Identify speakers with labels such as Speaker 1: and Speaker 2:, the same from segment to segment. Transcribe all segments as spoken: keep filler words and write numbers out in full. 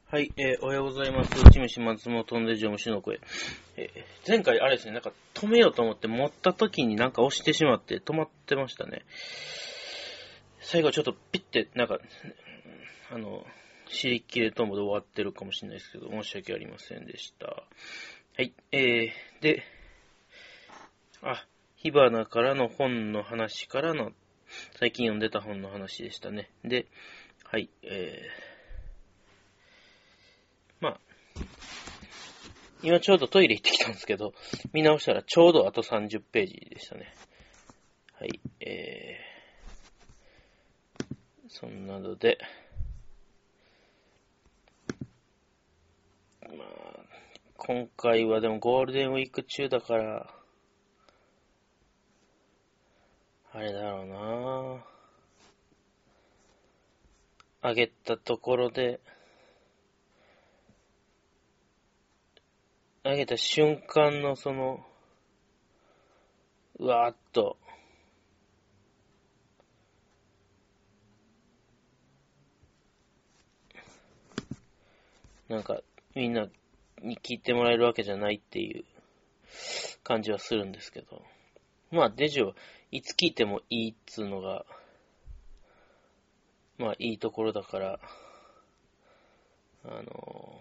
Speaker 1: はい、えー、おはようございます。内虫松本んで上虫の声。えー、前回あれですね、なんか止めようと思って持った時になんか押してしまって止まってましたね。最後ちょっとピッて、なんか、あの、尻切れともで終わってるかもしれないですけど、申し訳ありませんでした。はい、えー、で、あ、火花からの本の話からの、最近読んでた本の話でしたね。で、はい、えー、まあ、今ちょうどトイレ行ってきたんですけど、見直したらちょうどあとさんじゅっページでしたね。はい、えー、そんなので、まあ、今回はでもゴールデンウィーク中だから、あれだろうなあげたところで、あげた瞬間のその、うわーっと、なんか、みんなに聞いてもらえるわけじゃないっていう感じはするんですけど。まあ、デジはいつ聞いてもいいっつうのが、まあ、いいところだから、あの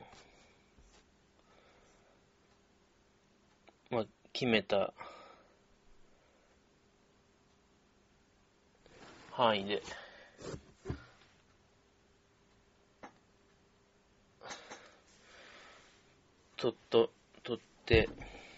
Speaker 1: ー、まあ、決めた範囲で、とっと、とって、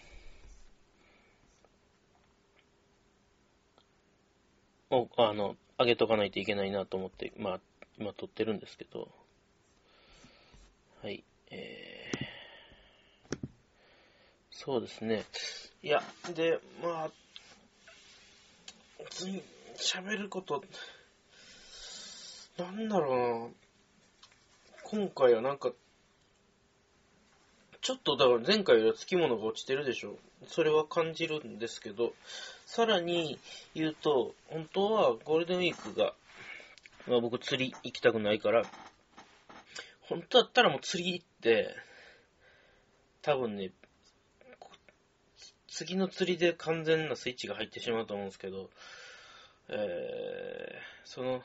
Speaker 1: を、あの、上げとかないといけないなと思って、まあ、今撮ってるんですけど、はい、えー、そうですね。いや、で、まあ、普通に喋ること、なんだろうな、今回はなんか、ちょっとだから前回よりはつきものが落ちてるでしょ。それは感じるんですけど、さらに言うと、本当はゴールデンウィークが、まあ僕釣り行きたくないから、本当だったらもう釣り行って、多分ね、次の釣りで完全なスイッチが入ってしまうと思うんですけど、えー、その、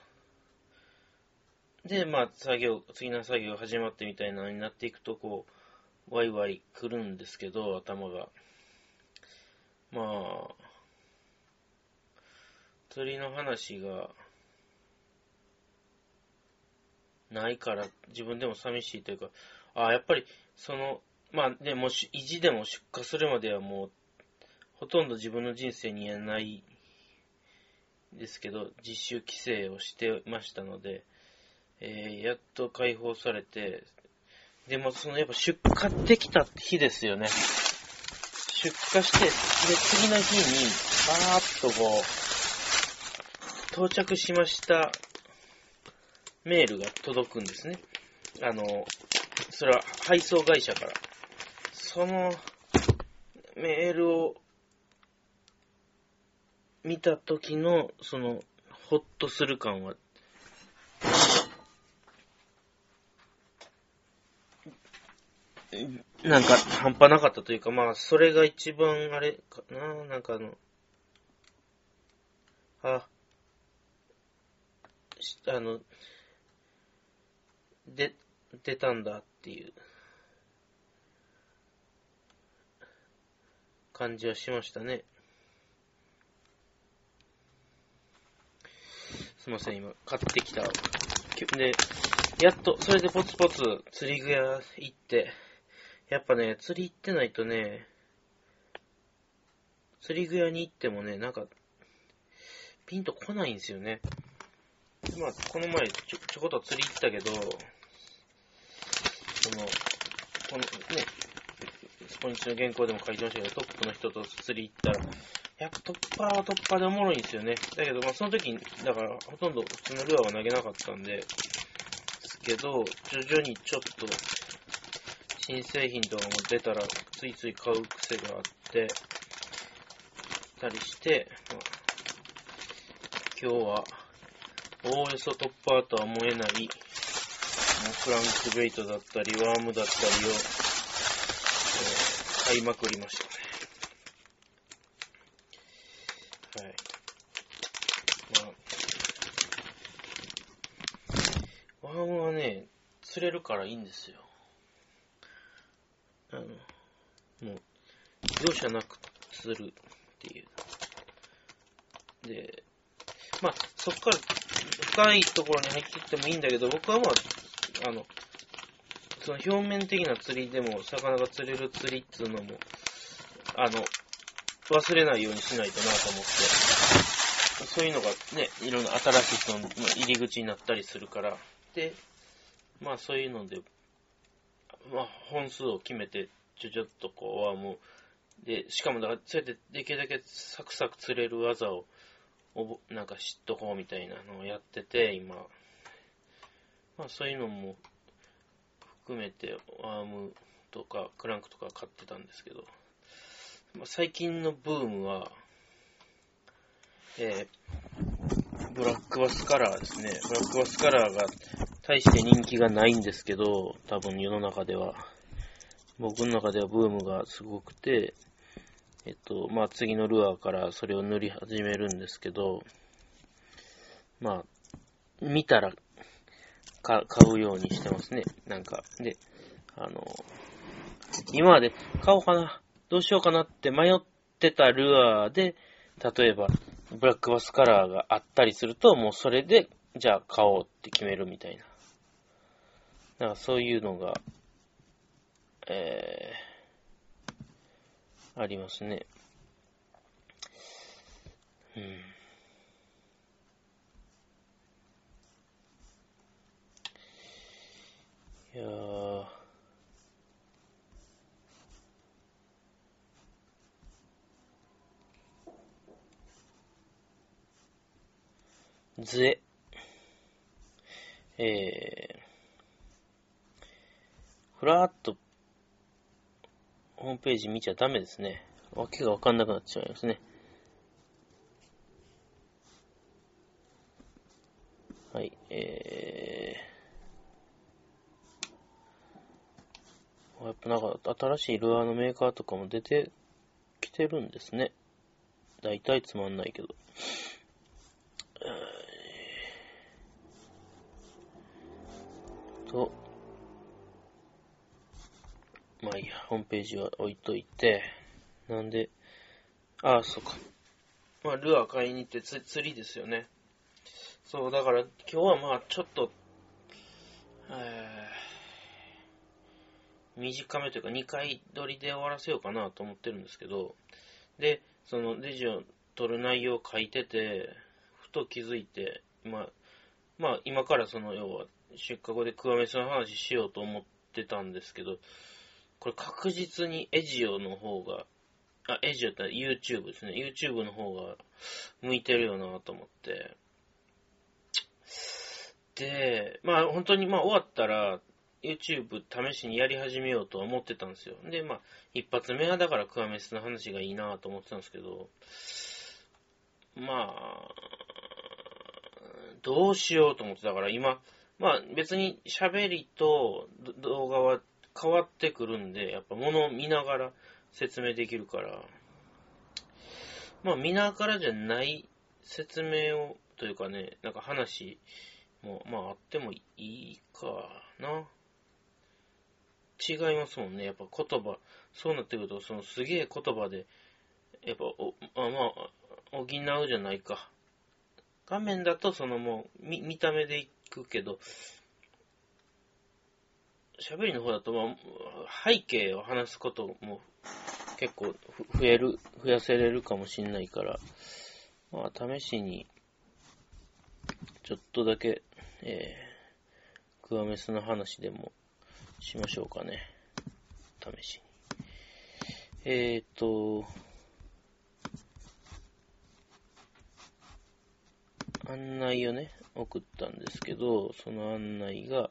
Speaker 1: で、まあ作業、次の作業始まってみたいなのになっていくと、こう、ワイワイ来るんですけど、頭が。まあ、釣りの話がないから自分でも寂しいというか、あやっぱりその、まあでも意地でも出荷するまではもうほとんど自分の人生にはないですけど、自主規制をしてましたので、えー、やっと解放されて、でもそのやっぱ出荷できた日ですよね。出荷して、で次の日にバーッとこう到着しましたメールが届くんですね。あの、それは配送会社から。そのメールを見た時の、その、ホッとする感は、なんか半端なかったというか、まあ、それが一番あれかな、なんかあの、あ、あの、で、出たんだっていう感じはしましたね。すいません、今、買ってきた。で、やっと、それでポツポツ釣り具屋行って、やっぱね、釣り行ってないとね、釣り具屋に行ってもね、なんか、ピンとこないんですよね。まあ、この前ちょ、ちょこっと釣り行ったけど、その、このね、スポニチの原稿でも書いてましたけど、トップの人と釣り行ったら、やっぱ突破は突破でおもろいんですよね。だけど、まあその時、だから、ほとんど普通のルアーは投げなかったんで、ですけど、徐々にちょっと、新製品とかも出たら、ついつい買う癖があって、たりして、まあ、今日は、おおよそ突破とは思えない、 クランクベイトだったり、ワームだったりを、えー、買いまくりましたね。はい。まあ、ワームはね、釣れるからいいんですよ。あの、もう、容赦なく釣るっていう。で、まあ、そっから深いところに入っていってもいいんだけど、僕はまあ、あの、その表面的な釣りでも、魚が釣れる釣りっていうのも、あの、忘れないようにしないとなと思って、そういうのがね、いろんな新しい人の入り口になったりするから、で、まあそういうので、まあ本数を決めて、ちょちょっとこう、ワームで、しかもだから、そうやってできるだけサクサク釣れる技を、なんか知っとこうみたいなのをやってて、今。まあそういうのも含めて、ワームとかクランクとか買ってたんですけど、まあ、最近のブームは、えー、ブラックバスカラーですね。ブラックバスカラーが大して人気がないんですけど、多分世の中では。僕の中ではブームがすごくて、えっと、まあ次のルアーからそれを塗り始めるんですけど、まあ、見たらか買うようにしてますね。なんか、で、あの、今まで買おうかな、どうしようかなって迷ってたルアーで、例えば、ブラックバスカラーがあったりすると、もうそれで、じゃあ買おうって決めるみたいな。だからそういうのが、えー、ありますね。うん。いやー、ぜ、えー、ふらーっとホームページ見ちゃダメですね。わけがわかんなくなってしまいますね。はい、えー、やっぱなんか新しいルアーのメーカーとかも出てきてるんですね。だいたいつまんないけど。と、まあいいや、ホームページは置いといて、なんで、ああ、そうか。まあ、ルアー買いに行ってつ釣りですよね。そう、だから今日はまあちょっと、えー、短めというかにかい撮りで終わらせようかなと思ってるんですけど、で、そのレジを取る内容を書いてて、ふと気づいて、まあ、まあ今からその要は出荷後でクワメスの話しようと思ってたんですけど、これ確実にエジオの方が、あ、エジオって YouTube ですね。YouTube の方が向いてるよなと思って。で、まあ本当にまあ終わったら YouTube 試しにやり始めようとは思ってたんですよ。で、まあ一発目はだからクワメスの話がいいなと思ってたんですけど、まあ、どうしようと思ってたから今、まあ別に喋りと動画は変わってくるんで、やっぱ物を見ながら説明できるから、まあ見ながらじゃない説明を、というかね、なんか話も、まああってもいいかな。違いますもんね。やっぱ言葉、そうなってくると、そのすげえ言葉で、やっぱ、おあまあ、補うじゃないか。画面だとそのもう、見、見た目でいくけど、喋りの方だと、まあ、背景を話すことも結構増える、増やせれるかもしんないから、まあ、試しに、ちょっとだけ、えー、クワメスの話でもしましょうかね。試しに。えーと、案内をね、送ったんですけど、その案内が、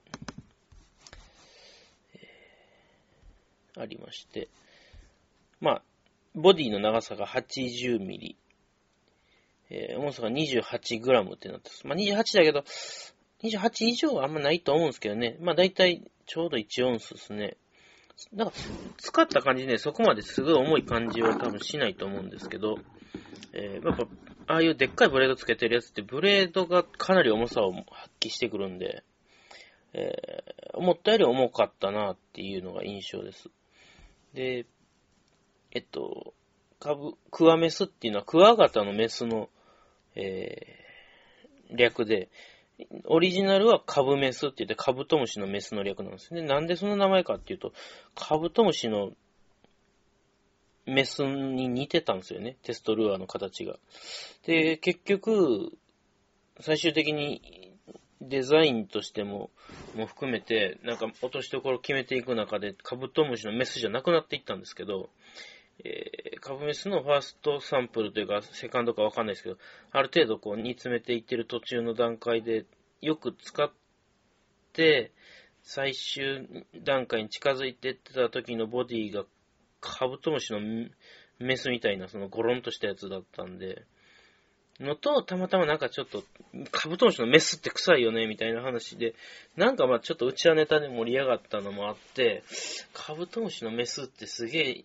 Speaker 1: えー、ありまして、まあ、ボディの長さがはちじゅうミリ、えー、重さが にじゅうはちグラム ってなってます。まあ、にじゅうはちだけど、 にじゅうはち以上はあんまないと思うんですけどね。まあ大体ちょうどいちオンスですね。なんか、使った感じね、そこまですごい重い感じは多分しないと思うんですけど、えー、やっぱ、ああいうでっかいブレードつけてるやつって、ブレードがかなり重さを発揮してくるんで、えー、思ったより重かったなっていうのが印象です。で、えっと、カブ、クワメスっていうのはクワガタのメスの、えー、略で、オリジナルはカブメスって言ってカブトムシのメスの略なんですね。なんでその名前かっていうと、カブトムシのメスに似てたんですよね。テストルアーの形が。で、結局、最終的にデザインとしても、も含めて、なんか落としどころ決めていく中で、カブトムシのメスじゃなくなっていったんですけど、えー、カブメスのファーストサンプルというか、セカンドかわかんないですけど、ある程度こう煮詰めていってる途中の段階で、よく使って、最終段階に近づいていってた時のボディが、カブトムシのメスみたいな、そのゴロンとしたやつだったんで、のと、たまたまなんかちょっと、カブトムシのメスって臭いよね、みたいな話で、なんかまあちょっとうちわネタで盛り上がったのもあって、カブトムシのメスってすげえ、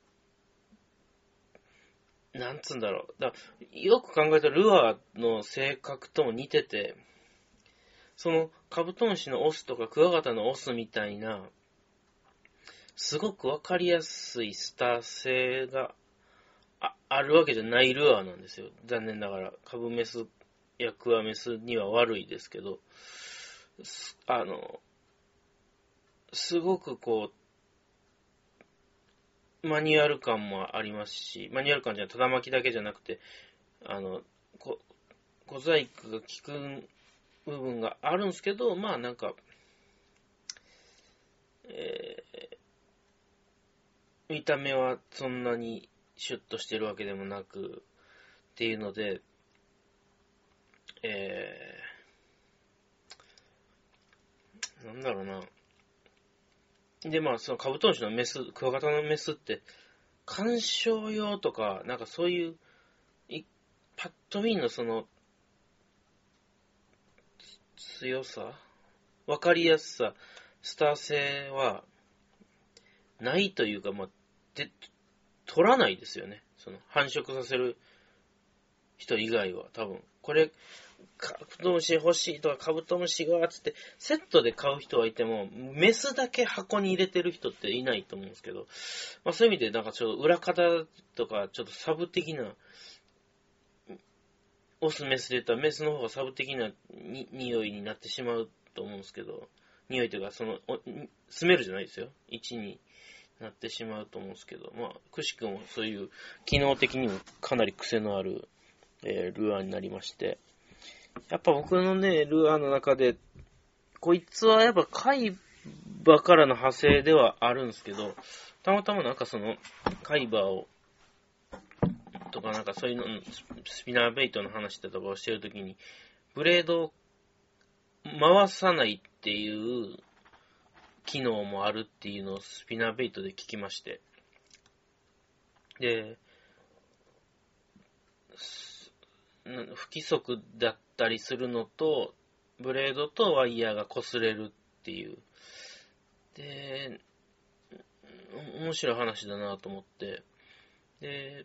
Speaker 1: なんつうんだろう。だよく考えたらルアーの性格とも似てて、そのカブトムシのオスとかクワガタのオスみたいな、すごくわかりやすいスター性が あ, あるわけじゃないルアーなんですよ。残念ながら。カブメスやクワメスには悪いですけど、あの、すごくこう、マニュアル感もありますし、マニュアル感じゃただ巻きだけじゃなくて、あの、こ小細工が効く部分があるんですけど、まあなんか、えー、見た目はそんなにシュッとしてるわけでもなく、っていうので、えー、なんだろうな。で、まあ、そのカブトムシのメス、クワガタのメスって、観賞用とか、なんかそういう、いパッと見のその、強さ、わかりやすさ、スター性は、ないというか、まあ、で、取らないですよね。その、繁殖させる人以外は、多分。これ、カブトムシ欲しいとか、カブトムシが、つって、セットで買う人はいても、メスだけ箱に入れてる人っていないと思うんですけど、まあそういう意味で、なんかちょっと裏方とか、ちょっとサブ的な、オスメスで言ったらメスの方がサブ的なに匂いになってしまうと思うんですけど、匂いというか、その、スメルじゃないですよ。位置になってしまうと思うんですけど、まあ、くしくもそういう、機能的にもかなり癖のある、えー、ルアーになりまして、やっぱ僕のね、ルアーの中で、こいつはやっぱ海馬からの派生ではあるんですけど、たまたまなんかその、海馬を、とかなんかそういうの、スピナーベイトの話だとかをしてるときに、ブレードを回さないっていう機能もあるっていうのをスピナーベイトで聞きまして。で、不規則だったりするのと、ブレードとワイヤーが擦れるっていう。で、面白い話だなと思って。で、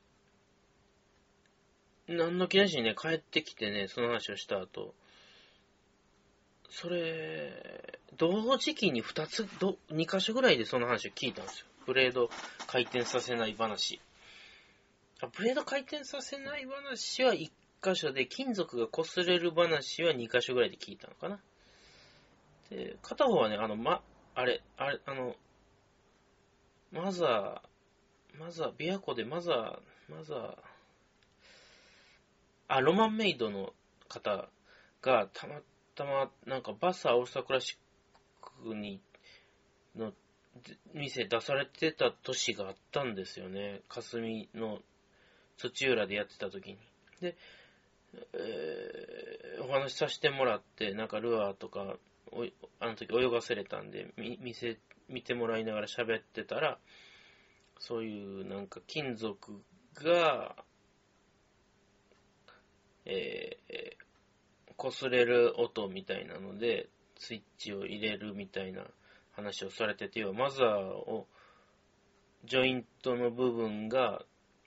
Speaker 1: 何の気なしにね、帰ってきてね、その話をした後、それ、同時期に二つ、ど、二箇所ぐらいでその話を聞いたんですよ。ブレード回転させない話。ブレード回転させない話は一箇所で、金属が擦れる話は二箇所ぐらいで聞いたのかな。で、片方はね、あの、ま、あれ、あれ、あの、マザー、マザー、琵琶湖でマザー、マザー、あ、ロマンメイドの方がたまたま、なんかバッサーオールスタークラシックに、の、店出されてた年があったんですよね。霞の土浦でやってた時に。で、えー、お話しさせてもらって、なんかルアーとか、あの時泳がせれたんで、み、見せ、見てもらいながら喋ってたら、そういうなんか金属が、えー、 擦れる音みたいなので、スイッチを入れるみたいな話をされてて、マザーを、ジョイントの部分が、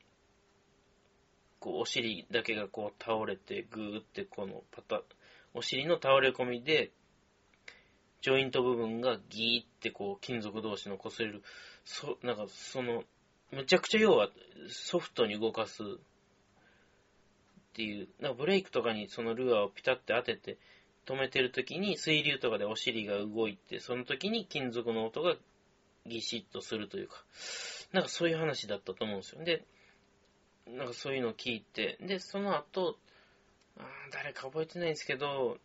Speaker 1: こう、お尻だけがこう倒れて、ぐーってこのパタ、お尻の倒れ込みで、ジョイント部分がギーってこう、金属同士の擦れる、そ、なんかその、むちゃくちゃ要はソフトに動かすっていう、なんかブレイクとかにそのルアーをピタって当てて止めてるときに水流とかでお尻が動いて、その時に金属の音がギシッとするというか、なんかそういう話だったと思うんですよ。で、なんかそういうのを聞いて、で、その後、あー誰か覚えてないんですけど、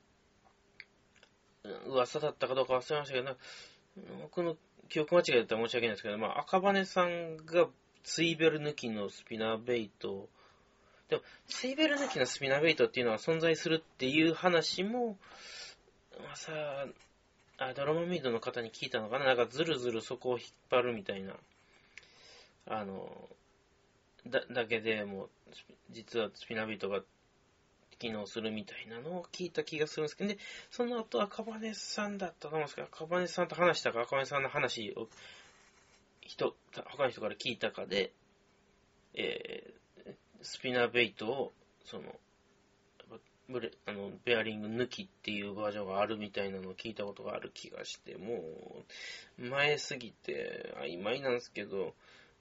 Speaker 1: 噂だったかどうか忘れましたけど、僕の記憶間違いだったら申し訳ないですけど、まあ、赤羽さんがツイベル抜きのスピナーベイト、でも、ツイベル抜きのスピナーベイトっていうのは存在するっていう話も、まあさ、あ、ドラマメイドの方に聞いたのかな、なんかずるずるそこを引っ張るみたいな、あの、だ、だけでも、実はスピナーベイトが機能するみたいなのを聞いた気がするんですけど、で、その後赤羽さんだったと思うんですけど、赤羽さんと話したか、赤羽さんの話を、人、他の人から聞いたかで、えー、スピナーベイトを、その、ブレあのベアリング抜きっていうバージョンがあるみたいなのを聞いたことがある気がして、もう前すぎて曖昧なんですけど、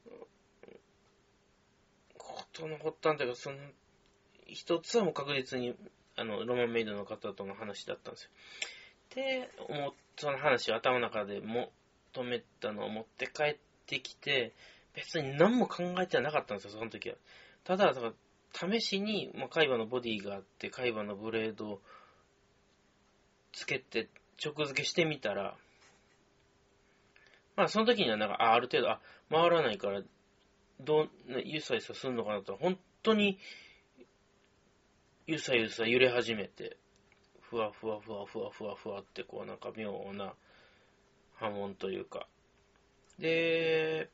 Speaker 1: ことの発端というか、その一つはもう確実にあのロマンメイドの方との話だったんですよ。で、思っその話を頭の中でも止めたのを持って帰ってきて、別に何も考えてはなかったんですよ、その時は。ただ、だから試しに、まあ、海馬のボディがあって、海馬のブレードをつけて直付けしてみたら、まあその時にはなんか、あ、ある程度、あ、回らないから、どう、ゆさゆさするのかなと、本当に、ゆさゆさ揺れ始めて、ふわふわふわふわふわふわって、こうなんか妙な波紋というか。で、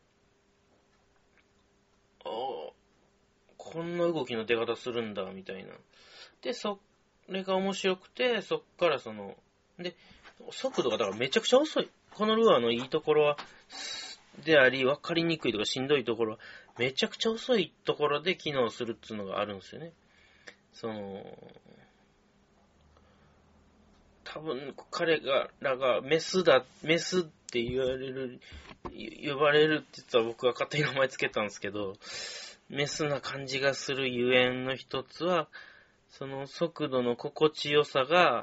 Speaker 1: あ、こんな動きの出方するんだ、みたいな。で、それが面白くて、そっからその、で、速度がだからめちゃくちゃ遅い。このルアーのいいところは、であり、分かりにくいとかしんどいところは、めちゃくちゃ遅いところで機能するっていうのがあるんですよね。その、多分彼らがメスだ、メスって言われる、呼ばれるって言ったら僕が勝手に名前つけたんですけど、メスな感じがするゆえんの一つは、その速度の心地よさが、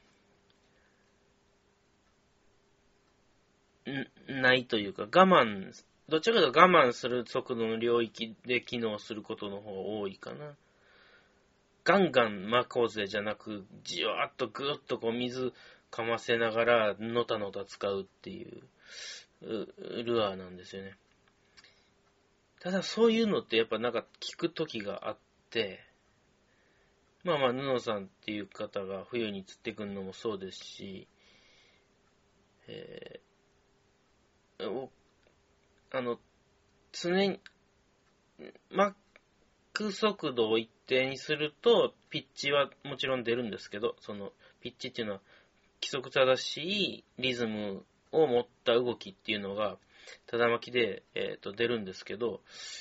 Speaker 1: ないというか、我慢、どちらかというと我慢する速度の領域で機能することの方が多いかな。ガンガン巻こうぜじゃなく、じわっとぐーっとこう水かませながら、のたのた使うっていうルアーなんですよね。ただそういうのってやっぱなんか聞くときがあって、まあまあ、布さんっていう方が冬に釣ってくるのもそうですし、えー、あの、常に、マック速度を一定にすると、ピッチはもちろん出るんですけど、その、ピッチっていうのは、規則正しいリズムを持った動きっていうのが、ただ巻きで、えー、と出るんですけど、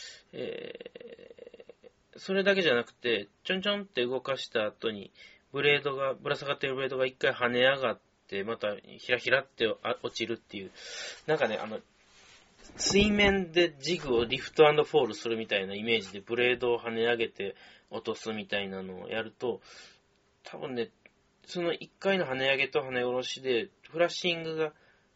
Speaker 1: えー、それだけじゃなくて、ちょんちょんって動かした後に、ブレードが、ぶら下がってるブレードが一回跳ね上がって、またひらひらって落ちるっていう、なんかね、あの、水面でジグをリフト&フォールするみたいなイメージでブレードを跳ね上げて落とすみたいなのをやると、多分ね、そのいっかいの跳ね上げと跳ね下ろしで、フラッシングが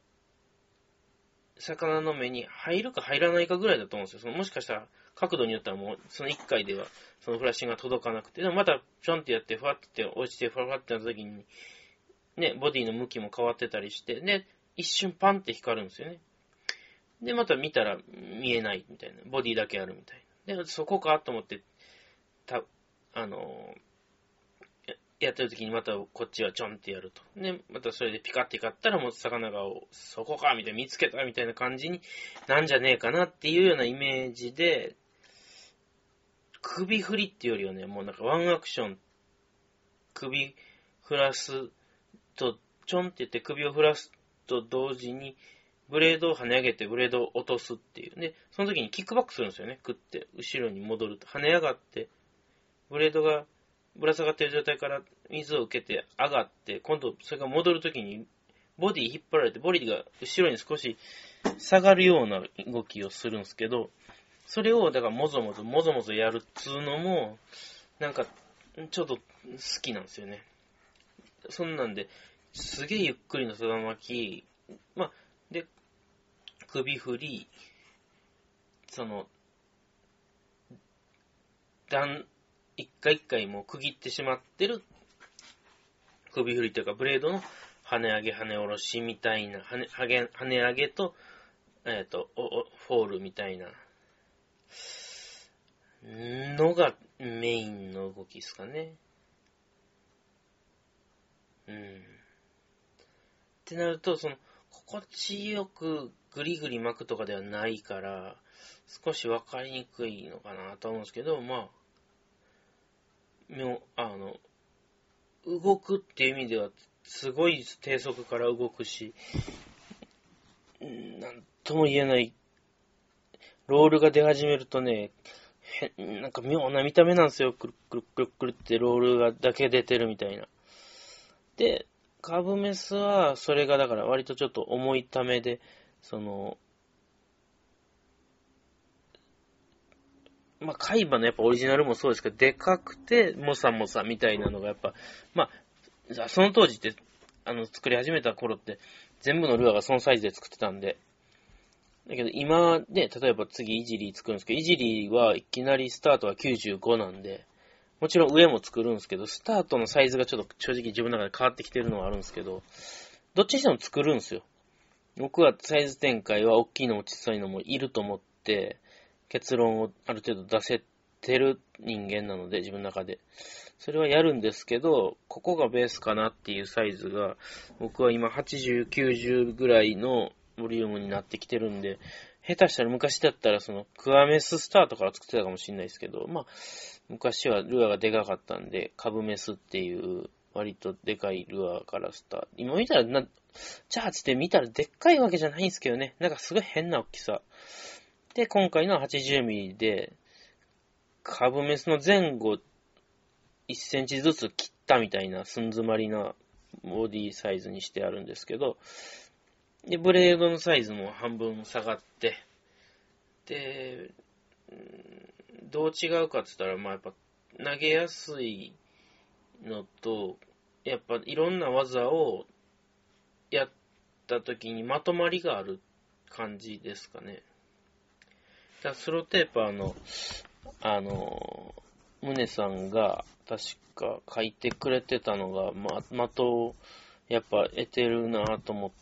Speaker 1: 魚の目に入るか入らないかぐらいだと思うんですよ。そのもしかしたら角度によってはもうそのいっかいではそのフラッシングが届かなくて、でもまたちょんってやってふわって落ちてふわふわってなった時に、ね、ボディの向きも変わってたりして、で、一瞬パンって光るんですよね。で、また見たら見えないみたいな。ボディだけあるみたいな。で、そこかと思って、た、あのー、やってる時にまたこっちはちょんってやると。で、またそれでピカって光ったらもう魚がそこかみたいな見つけたみたいな感じになんじゃねえかなっていうようなイメージで、首振りっていうよりはね、もうなんかワンアクション、首振らすと、ちょんって言って首を振らすと同時に、ブレードを跳ね上げてブレードを落とすっていう。で、その時にキックバックするんですよね。食って、後ろに戻ると。跳ね上がって、ブレードがぶら下がっている状態から水を受けて上がって、今度それが戻る時に、ボディ引っ張られて、ボディが後ろに少し下がるような動きをするんですけど、それを、だからもぞもぞ、もぞもぞやるっつうのも、なんか、ちょっと好きなんですよね。そんなんで、すげえゆっくりの定巻き、まあ、で、首振り、その、段、一回一回もう区切ってしまってる首振りというか、ブレードの跳ね上げ跳ね下ろしみたいな、跳ね、跳ね、跳ね上げと、えっと、フォールみたいな、のがメインの動きですかね。うん。ってなると、その、心地よくグリグリ巻くとかではないから、少しわかりにくいのかなと思うんですけど、まあ、妙、あの、動くっていう意味では、すごい低速から動くし、なんとも言えない、ロールが出始めるとね、へなんか妙な見た目なんですよ。くるくるくるくるってロールがだけ出てるみたいな。で、カブメスは、それがだから割とちょっと重いためで、その、まあ、海馬のやっぱオリジナルもそうですけど、でかくて、もさもさみたいなのがやっぱ、まあ、その当時って、あの、作り始めた頃って、全部のルアーがそのサイズで作ってたんで、だけど今ね、例えば次イジリー作るんですけど、イジリーはいきなりスタートはきゅうじゅうごなんで、もちろん上も作るんですけど、スタートのサイズがちょっと正直自分の中で変わってきてるのはあるんですけど、どっちにしても作るんですよ。僕はサイズ展開は大きいのも小さいのもいると思って、結論をある程度出せてる人間なので、自分の中で。それはやるんですけど、ここがベースかなっていうサイズが、僕は今はちじゅう、きゅうじゅうぐらいのボリュームになってきてるんで、下手したら昔だったらそのクワメススタートから作ってたかもしれないですけど、まあ、昔はルアーがでかかったんで、カブメスっていう割とでかいルアーからスタート。今見たらな、じゃあつって見たらでっかいわけじゃないんですけどね。なんかすごい変な大きさ。で、今回のはちじゅうミリで、カブメスの前後いっセンチずつ切ったみたいな寸詰まりなボディサイズにしてあるんですけど、で、ブレードのサイズも半分下がって、で、どう違うかって言ったら、まあやっぱ投げやすいのと、やっぱいろんな技をやった時にまとまりがある感じですかね。だスローテーパーの、あの、宗さんが確か書いてくれてたのが、ま、的をやっぱ得てるなと思って、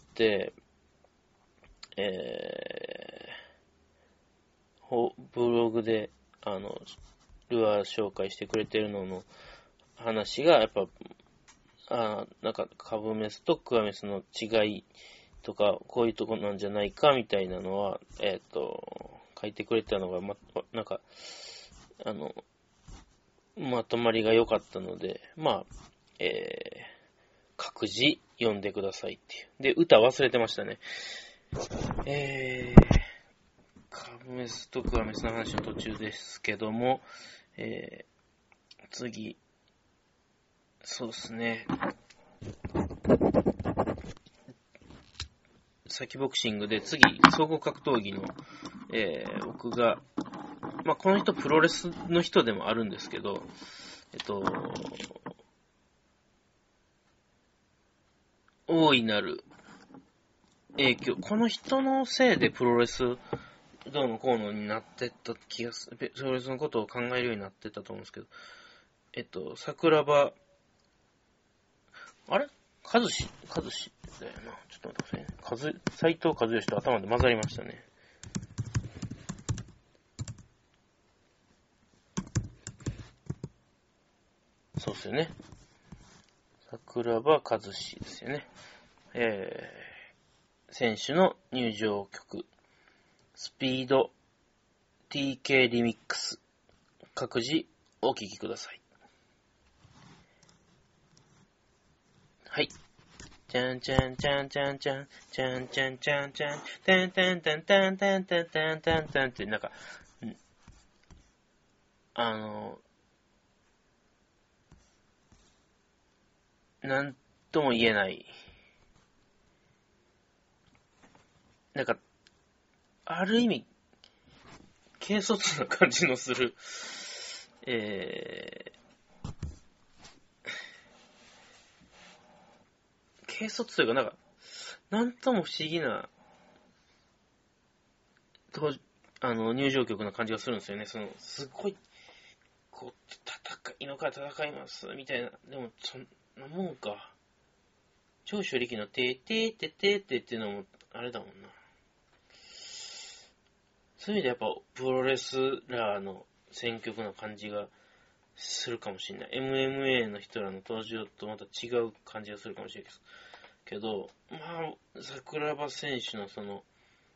Speaker 1: えー、ブログで、あの、ルアー紹介してくれてるのの話が、やっぱ、あなんか、カブメスとクワメスの違いとか、こういうとこなんじゃないかみたいなのは、えっと、書いてくれたのが、ま、なんか、あの、まとまりが良かったので、まあ、えー、各自読んでくださいっていう。で、歌忘れてましたね。えー、カブメスとクワメスの話の途中ですけども、えー、次、そうですね。サキボクシングで次、総合格闘技の、えー、僕が、まあ、この人プロレスの人でもあるんですけど、えっと、大いなる影響。この人のせいでプロレスどうのこうのになってった気がする。プロレスのことを考えるようになってったと思うんですけど、えっと、桜庭、あれ和志和志だよな。ちょっと待ってくださいね。和、斎藤和義と頭で混ざりましたね。そうですよね。桜庭和志ですよね。えー、選手の入場曲、スピード ティーケー リミックス、各自お聴きください。 はい。じゃんじゃんじゃんじゃんじゃん、じゃんじゃんじゃんじゃん、てんてんてんてんてんてんてんてんてんって、なんか、あの、なんとも言えない、なんか、ある意味、軽率な感じのする、えー、軽率というか、なんか、なんとも不思議な、とあの、入場曲な感じがするんですよね。その、すごい、こう、戦い、今から戦います、みたいな。でも、そんなもんか。長所力のてーてーてーてーてーっていうのも、あれだもんな。そういう意味でやっぱ、プロレスラーの選曲な感じがするかもしれない。エムエムエー の人らの登場とまた違う感じがするかもしれないけど、まあ、桜庭選手のその、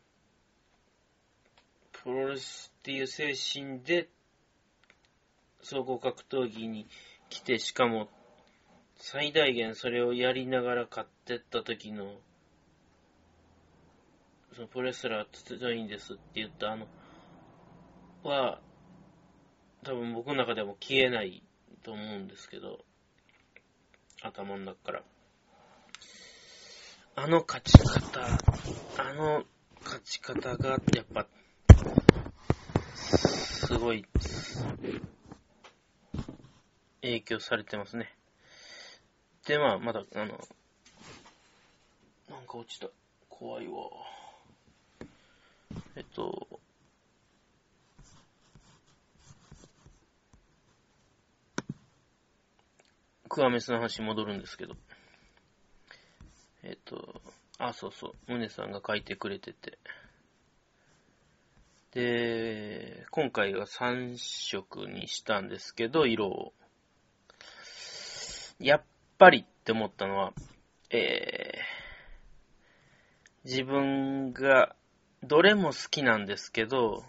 Speaker 1: プロレスっていう精神で、総合格闘技に来て、しかも、最大限それをやりながら勝ってった時の、そのプロレスラー強いんですって言ったあの、は、多分僕の中でも消えないと思うんですけど、頭の中から。あの勝ち方、あの勝ち方が、やっぱ、すごい、影響されてますね。で、まあ、まだ、あの、なんか落ちた。怖いわ。えっと、クワメスの話に戻るんですけど、えっと、あ、そうそう、ムネさんが書いてくれてて、で、今回はさん色にしたんですけど、色を。やっぱりって思ったのは、えー、自分がどれも好きなんですけど、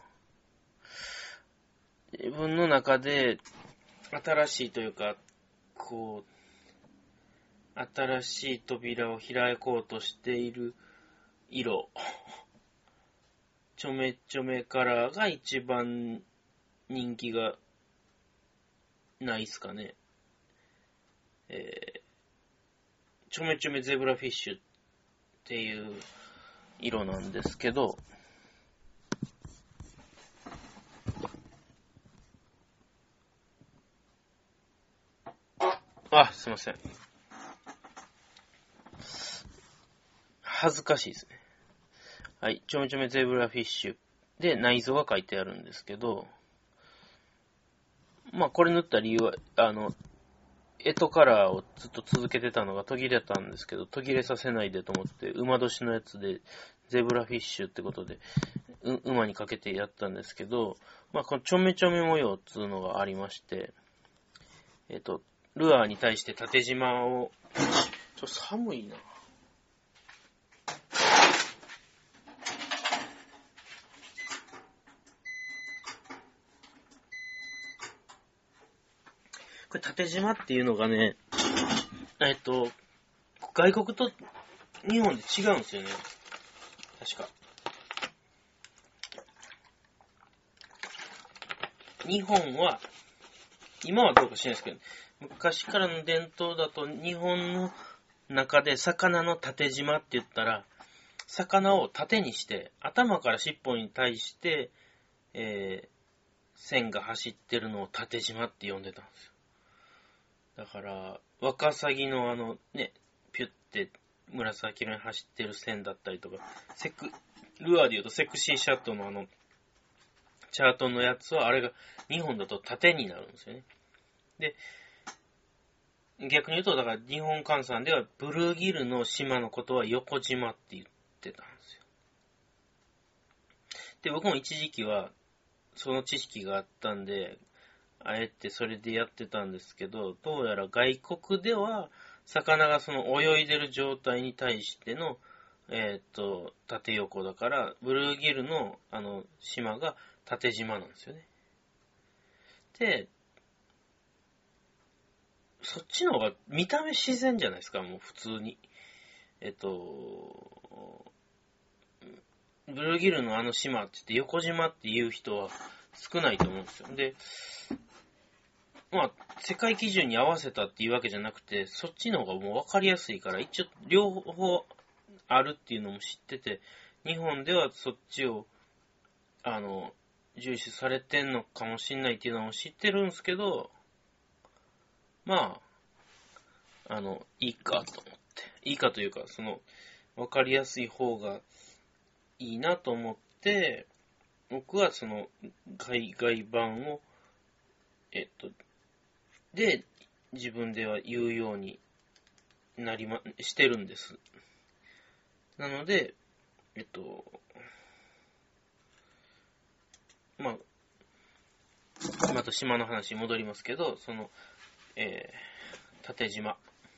Speaker 1: 自分の中で新しいというか、こう、新しい扉を開こうとしている色、ちょめちょめカラーが一番人気がないっすかね。えー、ちょめちょめゼブラフィッシュっていう色なんですけど、あ、すいません。恥ずかしいですね。はい。ちょめちょめゼブラフィッシュで内臓が書いてあるんですけど、まあこれ塗った理由は、あの、エトカラーをずっと続けてたのが途切れたんですけど、途切れさせないでと思って、馬年のやつでゼブラフィッシュってことで、う馬にかけてやったんですけど、まあこのちょめちょめ模様っていうのがありまして、えっと、ルアーに対して縦縞を、ちょっと寒いな。これ縦縞っていうのがね、えっと、外国と日本で違うんですよね。確か。日本は、今はどうか知らないですけど、昔からの伝統だと日本の中で魚の縦縞って言ったら、魚を縦にして、頭から尻尾に対して、えー、線が走ってるのを縦縞って呼んでたんですよ。だから、ワカサギのあのね、ピュって紫色に走ってる線だったりとか、セク、ルアーで言うとセクシーシャットのあの、チャートのやつは、あれが日本だと縦になるんですよね。で、逆に言うと、だから日本換算では、ブルーギルの島のことは横島って言ってたんですよ。で、僕も一時期は、その知識があったんで、あえてそれでやってたんですけど、どうやら外国では、魚がその泳いでる状態に対しての、えっと、縦横だから、ブルーギルのあの島が縦島なんですよね。で、 そっちの方が見た目自然じゃないですか、もう普通に。えっと、ブルーギルのあの島って言って横島っていう人は少ないと思うんですよ。で、まあ、世界基準に合わせたっていうわけじゃなくて、そっちの方がもう分かりやすいから、一応両方あるっていうのも知ってて、日本ではそっちを、あの、重視されてんのかもしんないっていうのも知ってるんですけど、まあ、あの、いいかと思って。いいかというか、その、分かりやすい方がいいなと思って、僕はその、海外版を、えっと、で、自分では言うようになりま、してるんです。なので、えっと、まあ、また島の話に戻りますけど、その、えー、縦島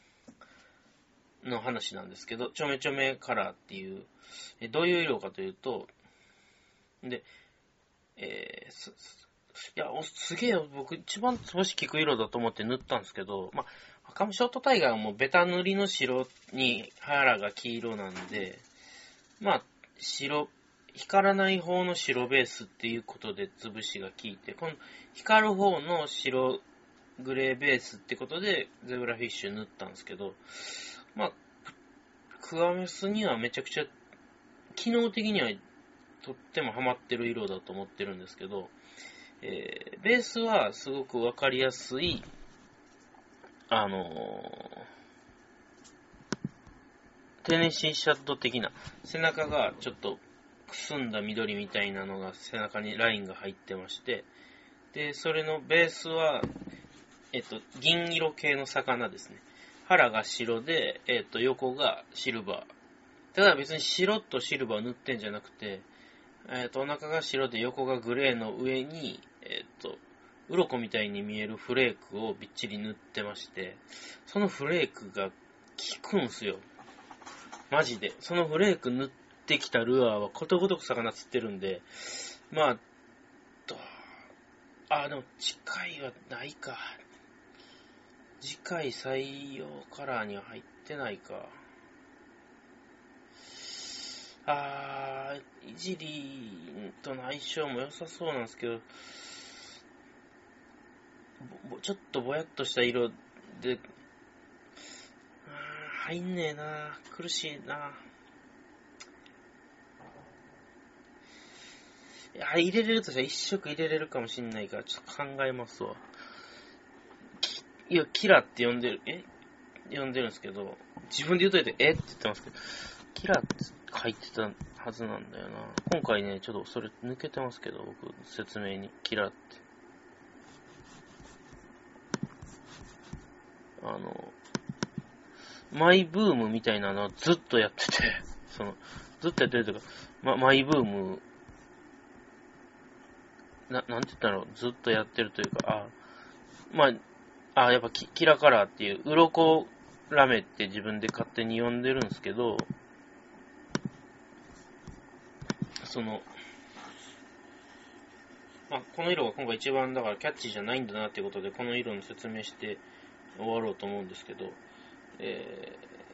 Speaker 1: の話なんですけど、ちょめちょめカラーっていう、えどういう色かというと、で、えー、すいや、すげえ、僕一番星効く色だと思って塗ったんですけど、まあ、赤身ショートタイガーはもうベタ塗りの白に腹が黄色なんで、まあ、白、光らない方の白ベースっていうことで潰しが効いて、この光る方の白グレーベースってことでゼブラフィッシュ塗ったんですけど、まあ、クワメスにはめちゃくちゃ、機能的にはとってもハマってる色だと思ってるんですけど、えー、ベースはすごくわかりやすい、あのー、テネシーシャッド的な、背中がちょっとくすんだ緑みたいなのが背中にラインが入ってまして、で、それのベースは、えっと、銀色系の魚ですね。腹が白で、えっと、横がシルバー。ただ別に白とシルバー塗ってんじゃなくて、えっと、お腹が白で横がグレーの上に、えっと、鱗みたいに見えるフレークをびっちり塗ってまして、そのフレークが効くんすよ。マジで。そのフレーク塗ってきたルアーはことごとく魚釣ってるんで、まあ、と、あ、でも近いはないか。次回採用カラーには入ってないか。あー、いじりとの相性も良さそうなんですけど、ちょっとぼやっとした色で、あー入んねえな。苦しいな。いや、入れれるとしたら一色入れれるかもしんないから、ちょっと考えますわ。いや、キラって呼んでる、え呼んでるんですけど、自分で言うといて、えって言ってますけど、キラって書いてたはずなんだよな。今回ね、ちょっとそれ抜けてますけど、僕、説明に、キラって。あの、マイブームみたいなのをずっとやってて、その、ずっとやってるというか、ま、マイブーム、な、なんて言ったの、ずっとやってるというか、あ、まあ、あ、やっぱキキラカラーっていう、鱗ラメって自分で勝手に呼んでるんですけど、その、まあ、この色が今回一番だからキャッチーじゃないんだなっていうことで、この色の説明して終わろうと思うんですけど、え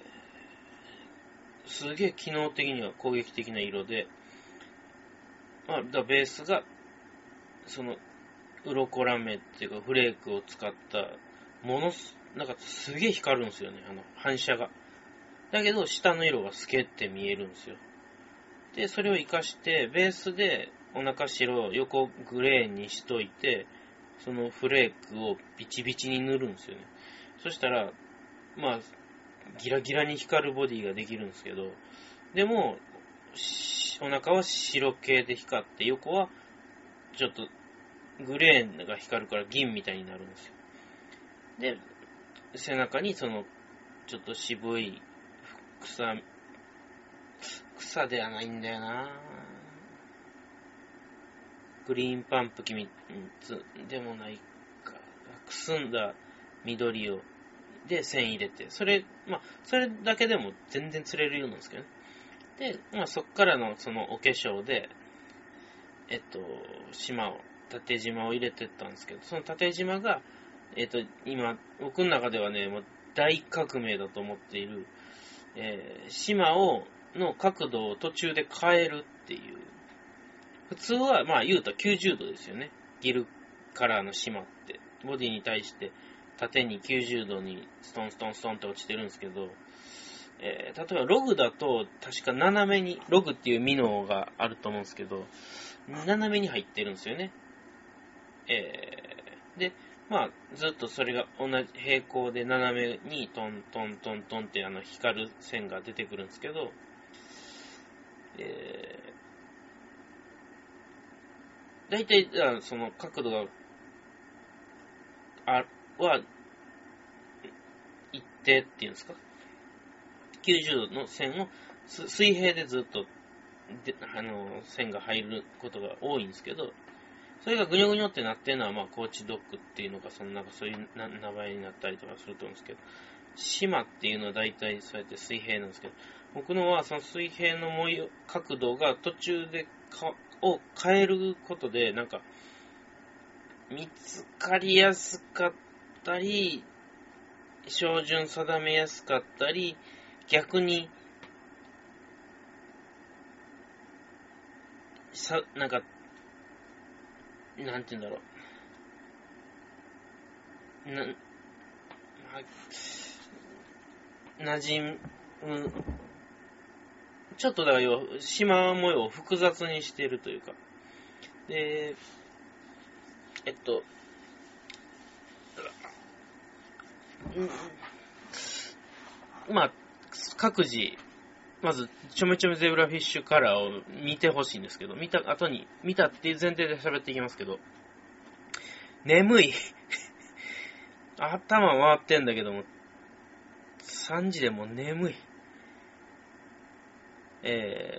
Speaker 1: ー、すげえ機能的には攻撃的な色で、まあ、だベースが、その、鱗ラメっていうかフレークを使ったものす、なんかすげえ光るんですよね、あの、反射が。だけど、下の色が透けて見えるんですよ。で、それを活かして、ベースでお腹白、横グレーにしといて、そのフレークをビチビチに塗るんですよね。そしたら、まあ、ギラギラに光るボディができるんですけど、でも、お腹は白系で光って、横はちょっとグレーが光るから銀みたいになるんですよ。で、背中にその、ちょっと渋い草、草ではないんだよな。グリーンパンプ気味でもないか。くすんだ緑を、で線入れて、それ、まあ、それだけでも全然釣れるようなんですけどね。で、まあ、そっからのそのお化粧で、えっと、島を、縦縞を入れてったんですけど、その縦縞が、 えっと、今、僕の中ではね、もう大革命だと思っている、えー、島を、の角度を途中で変えるっていう。普通は、まあ言うときゅうじゅうどですよね。ギルカラーの島って。ボディに対して縦にきゅうじゅうどにストンストンストンって落ちてるんですけど、えー、例えばログだと確か斜めに、ログっていうミノがあると思うんですけど、斜めに入ってるんですよね。えー、で、まあ、ずっとそれが同じ平行で斜めにトントントントンってあの光る線が出てくるんですけど、えー、大体その角度があは一定っていうんですか、きゅうじゅうどの線を水平でずっとであの線が入ることが多いんですけど、それがぐにょぐにょってなってるのは、まあ、コーチドッグっていうのが、そのなんかそういう名前になったりとかすると思うんですけど、島っていうのは大体そうやって水平なんですけど、僕のはその水平の模様、角度が途中でかを変えることで、なんか、見つかりやすかったり、照準定めやすかったり、逆に、さ、なんか、なんて言うんだろう。な、まあ、馴染む、ちょっとだから要は、縞模様を複雑にしているというか。で、えっと、うん、まあ、各自、まず、ちょめちょめゼブラフィッシュカラーを見てほしいんですけど、見た後に、見たっていう前提で喋っていきますけど、眠い。頭回ってんだけども、さんじでもう眠い。え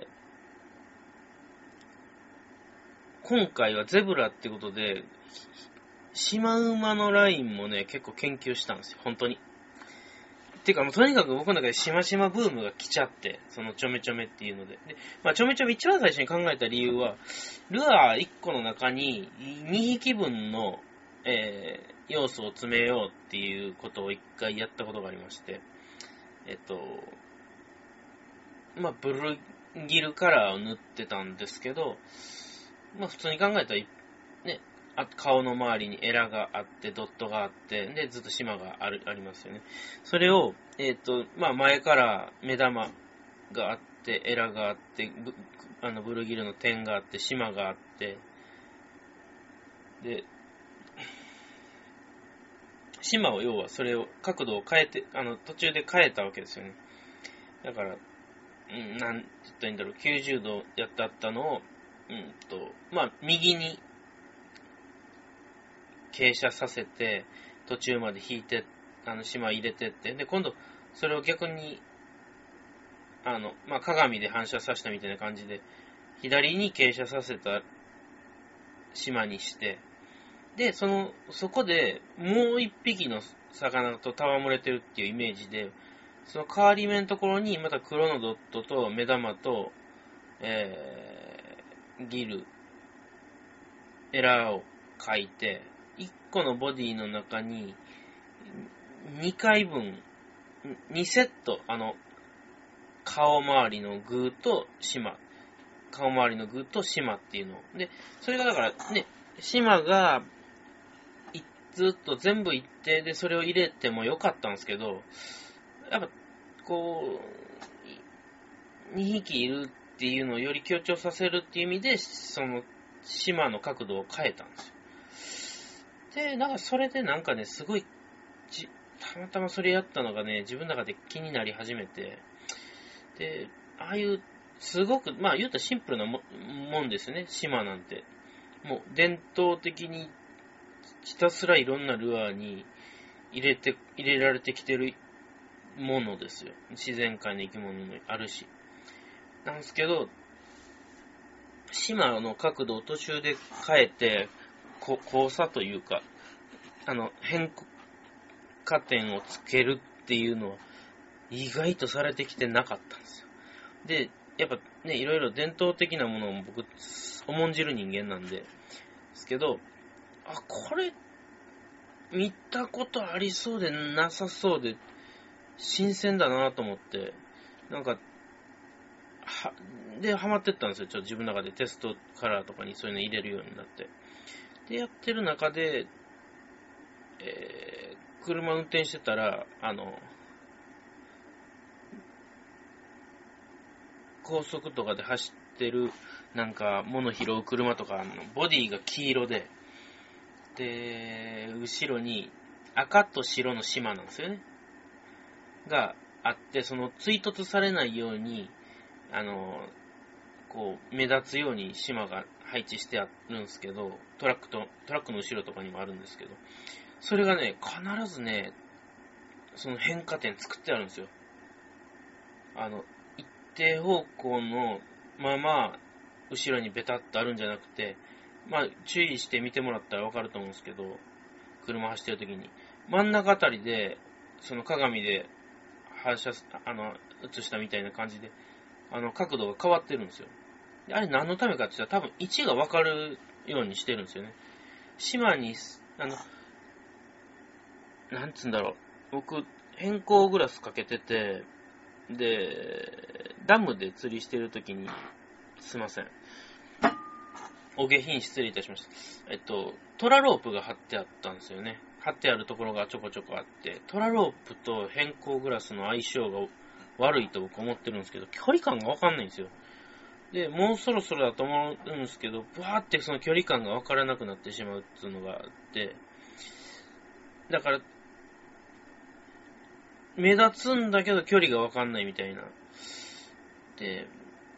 Speaker 1: ー、今回はゼブラってことで、シマウマのラインもね、結構研究したんですよ、本当に。てかもうとにかく僕の中でシマシマブームが来ちゃって、そのちょめちょめっていうので。で、まあちょめちょめ一番最初に考えた理由は、ルアーいっこの中ににひきぶんの、えー、要素を詰めようっていうことを一回やったことがありまして、えっと、まあブルギルカラーを塗ってたんですけど、まあ普通に考えたら、ね、あ顔の周りにエラがあって、ドットがあって、で、ずっと島がある、ありますよね。それを、えっと、まあ前から目玉があって、エラがあって、あの、ブルギルの点があって、島があって、で、島を要はそれを、角度を変えて、あの、途中で変えたわけですよね。だから、うん、なんて言ったらいいんだろう、きゅうじゅうどやってあったのを、うんと、まあ、右に傾斜させて、途中まで引いて、あの、島入れてって、で、今度、それを逆に、あの、まあ、鏡で反射させたみたいな感じで、左に傾斜させた島にして、で、その、そこでもう一匹の魚と戯れてるっていうイメージで、その変わり目のところにまた黒のドットと目玉と、えー、ギル、エラーを書いて、いっこのボディの中ににかいぶん、にセット、あの、顔周りのグーと島、顔周りのグーと島っていうの。で、それがだからね、島がずっと全部一定でそれを入れてもよかったんですけど、やっぱこうにひきいるっていうのをより強調させるっていう意味で、その島の角度を変えたんですよ。で、なんかそれでなんかね、すごいじたまたまそれやったのがね、自分の中で気になり始めて、で、ああいうすごくまあ言うとシンプルな も, もんですよね、島なんて。もう伝統的にひたすらいろんなルアーに入れて、入れられてきてるものですよ。自然界の生き物もあるし。なんですけど、島の角度を途中で変えて、こ交差というか、あの、変化点をつけるっていうのは、意外とされてきてなかったんですよ。で、やっぱね、いろいろ伝統的なものを僕、重んじる人間なんで、ですけど、あ、これ、 見たことありそうでなさそうで、新鮮だなと思って、なんか、は、で、ハマってったんですよ。ちょっと自分の中でテストカラーとかにそういうの入れるようになって。で、やってる中で、えー、車運転してたら、あの、高速とかで走ってる、なんか、物拾う車とか、ボディが黄色で、で、後ろに赤と白の島なんですよね。があって、その追突されないように、あの、こう、目立つように島が配置してあるんですけど、トラックと、トラックの後ろとかにもあるんですけど、それがね、必ずね、その変化点作ってあるんですよ。あの、一定方向のまま、後ろにベタっとあるんじゃなくて、まあ、注意して見てもらったらわかると思うんですけど、車走ってる時に、真ん中あたりで、その鏡で反射、あの、映したみたいな感じで、あの、角度が変わってるんですよ。であれ何のためかって言ったら多分位置がわかるようにしてるんですよね。島に、あの、なんつうんだろう。僕、変更グラスかけてて、で、ダムで釣りしてるときに、すいません。お下品失礼いたしました。えっと、トラロープが貼ってあったんですよね。貼ってあるところがちょこちょこあって、トラロープと変更グラスの相性が悪いと僕思ってるんですけど、距離感がわかんないんですよ。で、もうそろそろだと思うんですけど、ブワーってその距離感がわからなくなってしまうっていうのがあって、だから、目立つんだけど距離がわかんないみたいな。で、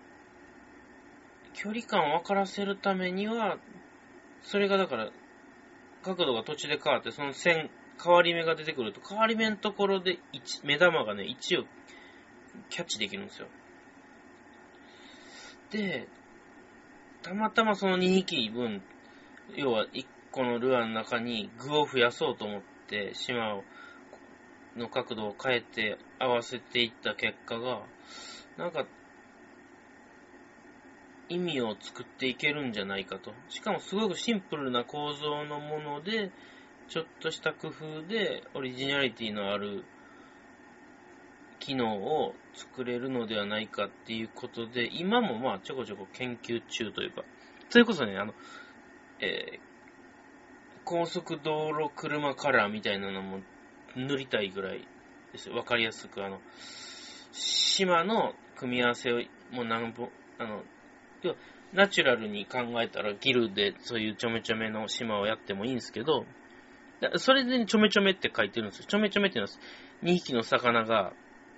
Speaker 1: 距離感を分からせるためには、それがだから、角度が途中で変わって、その線、変わり目が出てくると、変わり目のところで目玉がね、いちをキャッチできるんですよ。で、たまたまそのにひき分、要はいっこのルアーの中に具を増やそうと思って、島を、の角度を変えて合わせていった結果が、なんか、意味を作っていけるんじゃないかと。しかもすごくシンプルな構造のもので、ちょっとした工夫でオリジナリティのある機能を作れるのではないかっていうことで、今もまあちょこちょこ研究中というか、それこそね、あの、えー、高速道路車カラーみたいなのも塗りたいぐらいですよ。わかりやすく、あの、島の組み合わせをもう何本、あの、ナチュラルに考えたらギルでそういうちょめちょめの島をやってもいいんですけど、それでちょめちょめって書いてるんですよ。ちょめちょめっていうのはにひきの魚が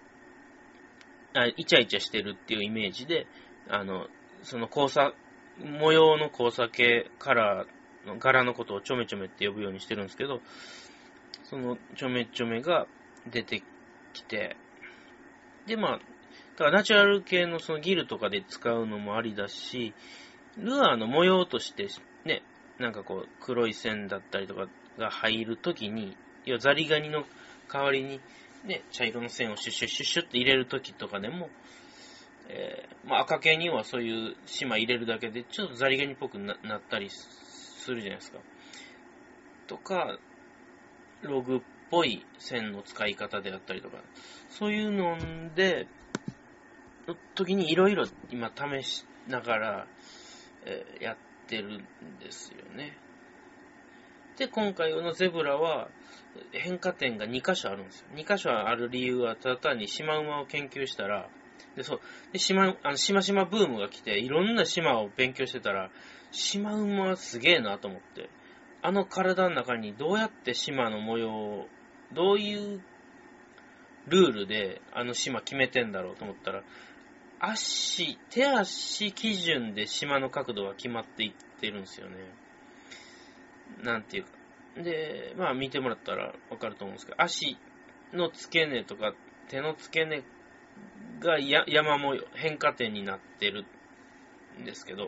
Speaker 1: イチャイチャしてるっていうイメージで、あの、その交差、模様の交差系カラーの柄のことをちょめちょめって呼ぶようにしてるんですけど、そのちょめちょめが出てきて、で、まあ、だからナチュラル系のそのギルとかで使うのもありだし、ルアーの模様としてね、なんかこう黒い線だったりとかが入るときに、要はザリガニの代わりにね、茶色の線をシュッシュッシュッシュッって入れるときとかでも、えー、まあ赤系にはそういう島入れるだけでちょっとザリガニっぽく な, なったりするじゃないですか。とか、ログっぽい線の使い方であったりとか、そういうので、の時にいろいろ今試しながら、えー、やってるんですよね。で、今回のゼブラは変化点がにかしょあるんですよ。にかしょある理由はただ単にシマウマを研究したら、で、そう、で、シマ、あの、シマシマブームが来て、いろんなシマを勉強してたら、シマウマはすげえなと思って、あの体の中にどうやってシマの模様を、どういうルールであの島決めてんだろうと思ったら、足、手足基準で島の角度が決まっていってるんですよね。なんていうか。で、まあ見てもらったらわかると思うんですけど、足の付け根とか手の付け根がや山模様、変化点になってるんですけど、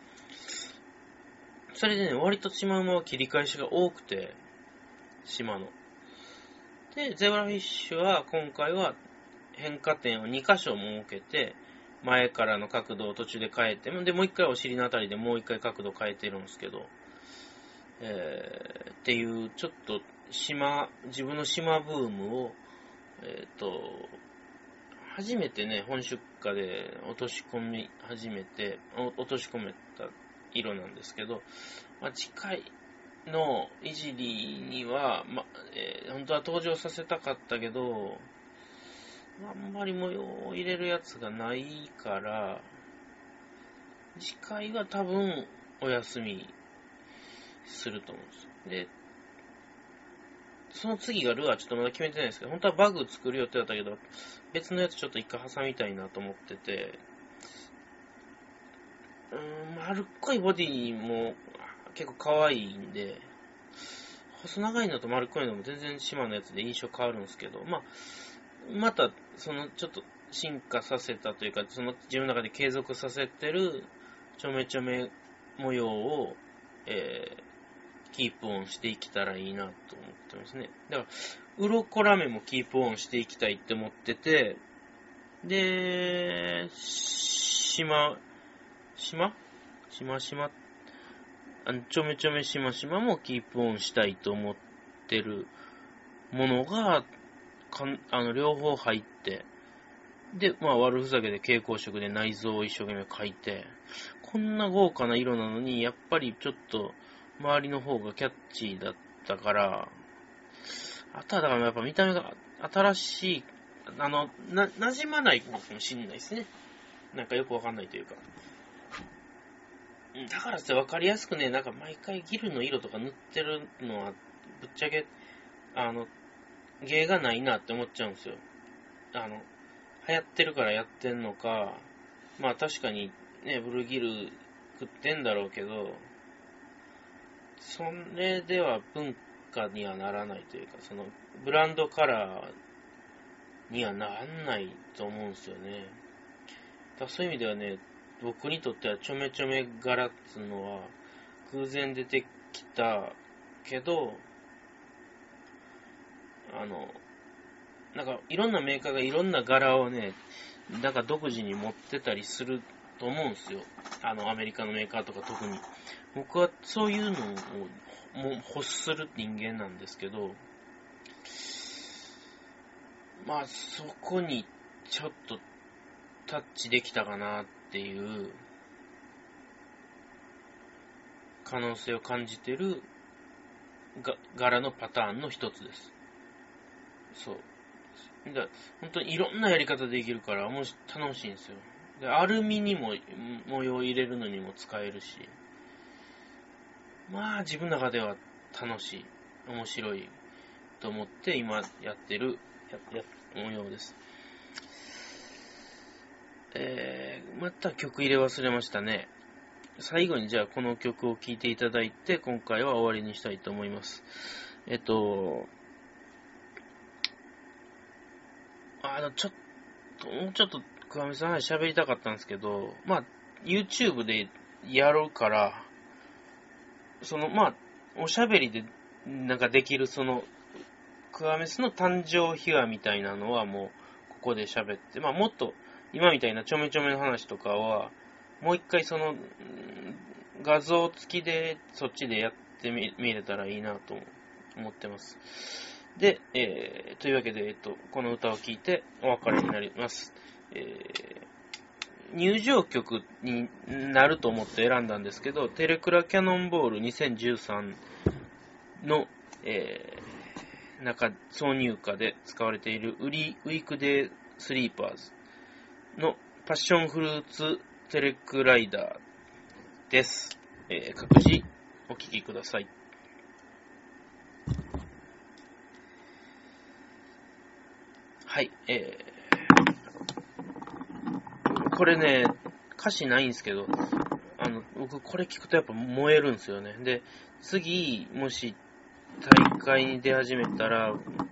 Speaker 1: それでね、割とシマウマは切り返しが多くて、島の。で、ゼブラフィッシュは今回は変化点をにかしょ設けて、前からの角度を途中で変えて、で、もう一回お尻のあたりでもう一回角度変えてるんですけど、えー、っていう、ちょっと島、自分の島ブームを、えっと、初めてね、本出荷で落とし込み始めて、落とし込めた色なんですけど、まあ、次回のいじりには、まえー、本当は登場させたかったけど、あんまり模様を入れるやつがないから、次回は多分お休みすると思うんですよ。で、その次がルアーちょっとまだ決めてないんですけど、本当はバグ作る予定だったけど、別のやつちょっと一回挟みたいなと思ってて、うーん、丸っこいボディも結構可愛いんで、細長いのと丸っこいのも全然島のやつで印象変わるんですけど、まあ、また、そのちょっと進化させたというか、その自分の中で継続させてるちょめちょめ模様を、えー、キープオンしていけたらいいなと思ってますね。だから、鱗ラメもキープオンしていきたいって思ってて、で、しま、しましましま、あの、ちょめちょめしましまもキープオンしたいと思ってるものが、かんあの、両方入って、で、まあ、悪ふざけで蛍光色で内臓を一生懸命描いて、こんな豪華な色なのに、やっぱりちょっと、周りの方がキャッチーだったから、あとはだからやっぱ見た目が新しい、あの、な、馴染まないのかもしれないですね。なんかよくわかんないというか。だからってわかりやすくね、なんか毎回ギルの色とか塗ってるのは、ぶっちゃけ、あの、芸がないなって思っちゃうんですよ。あの、流行ってるからやってんのか、まあ確かにね、ブルーギル食ってんだろうけど、それでは文化にはならないというか、その、ブランドカラーにはならないと思うんですよね。だからそういう意味ではね、僕にとってはちょめちょめ柄っていうのは偶然出てきたけど、あの、なんかいろんなメーカーがいろんな柄をね、なんか独自に持ってたりすると思うんですよ。あの、アメリカのメーカーとか特に。僕はそういうのをもう欲する人間なんですけど、まあそこにちょっとタッチできたかなっていう可能性を感じてるが柄のパターンの一つです。そう。だ本当にいろんなやり方できるからもし楽しいんですよ。でアルミにも模様を入れるのにも使えるし、まあ自分の中では楽しい、面白いと思って今やってるやや模様です。えー、また曲入れ忘れましたね。最後にじゃあこの曲を聴いていただいて今回は終わりにしたいと思います。えっとあのちょっともうちょっと桑見さん話喋りたかったんですけど、まあ YouTube でやるからそのまあおしゃべりでなんかできるそのクワメスの誕生秘話みたいなのはもうここで喋って、まあもっと今みたいなちょめちょめの話とかはもう一回その画像付きでそっちでやってみ見れたらいいなと思ってます。で、えー、というわけで、えっと、この歌を聴いてお別れになります。えー、入場曲になると思って選んだんですけど、テレクラキャノンボールにせんじゅうさんの、えー、中、挿入歌で使われているウリウィークデースリーパーズのパッションフルーツテレクライダーです。えー、各自お聴きください。はい、えー、これね、歌詞ないんですけど、あの、僕これ聞くとやっぱ燃えるんですよね。で、次、もし大会に出始めたら、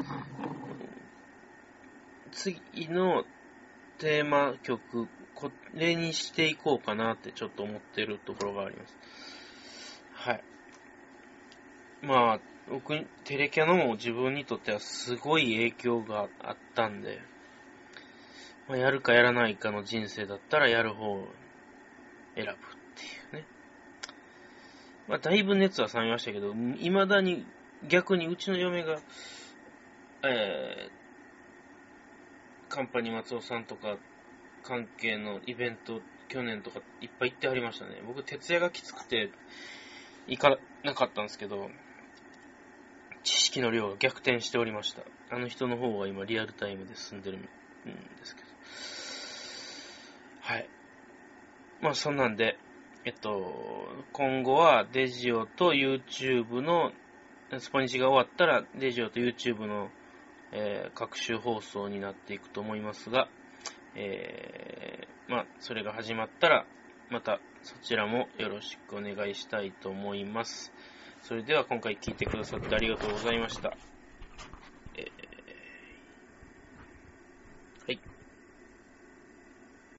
Speaker 1: 次のテーマ曲、これにしていこうかなってちょっと思ってるところがあります。はい。まあ、僕、テレキャノも自分にとってはすごい影響があったんで、まあ、やるかやらないかの人生だったらやる方を選ぶっていうね。まあ、だいぶ熱は冷めましたけど、未だに逆にうちの嫁が、えー、カンパニー松尾さんとか関係のイベント、去年とかいっぱい行ってはりましたね。僕、徹夜がきつくて行かなかったんですけど、知識の量が逆転しておりました。あの人の方は今リアルタイムで進んでるんですけど。はい。まあそんなんで、えっと、今後はデジオと YouTube の、スポニチが終わったらデジオと YouTube の、えー、各種放送になっていくと思いますが、えー、まあそれが始まったら、またそちらもよろしくお願いしたいと思います。それでは今回聞いてくださってありがとうございました。